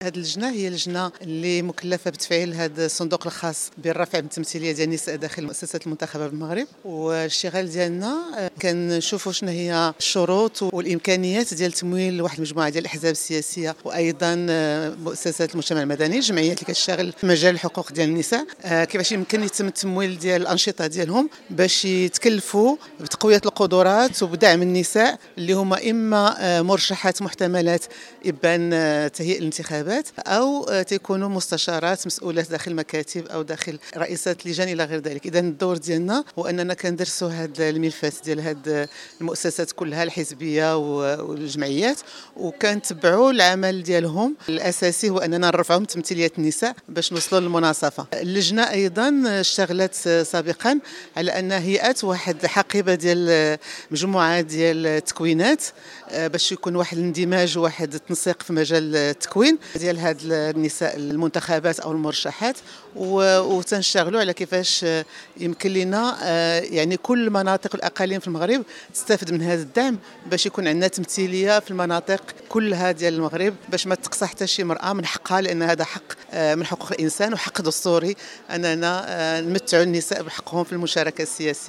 هذه اللجنة هي لجنة اللي مكلفة بتفعيل هذا الصندوق الخاص بالرفع من التمثيلية ديال النساء داخل المؤسسات المنتخبة بالمغرب. والاشتغال ديالنا كنشوفوا شنو هي الشروط والإمكانيات ديال تمويل واحد المجموعة ديال الأحزاب السياسية وأيضا مؤسسات المجتمع المدني، الجمعيات اللي كتشتغل في مجال الحقوق ديال النساء، كيفاش يمكن يتم التمويل ديال الأنشطة ديالهم باش يتكلفوا بتقوية القدرات وبدعم النساء اللي هما إما مرشحات محتملات إبان تهيئ الانتخابات أو تكونوا مستشارات مسؤولات داخل مكاتب أو داخل رئيسات لجان إلى غير ذلك. إذا الدور ديالنا هو أننا كندرسوا هذه الملفات ديال هذه المؤسسات كلها الحزبية والجمعيات، وكنتبعوا العمل ديالهم. الأساسي هو أننا نرفعوا من تمثيلية النساء باش نوصلوا للمناصفة. اللجنة أيضا اشتغلت سابقا على أن هيئات واحد حقيبة ديال مجموعة ديال التكوينات باش يكون واحد الاندماج وواحد التنسيق في مجال التكوين ديال هاد النساء المنتخبات او المرشحات، وتنشتغلوا على كيفاش يمكن لنا يعني كل مناطق الاقاليم في المغرب تستافد من هذا الدعم باش يكون عندنا تمثيليه في المناطق كلها ديال المغرب، باش ما تقصى حتى شي مرأة من حقها، لان هذا حق من حقوق الانسان وحق دستوري اننا نمتعوا النساء بحقهم في المشاركه السياسيه.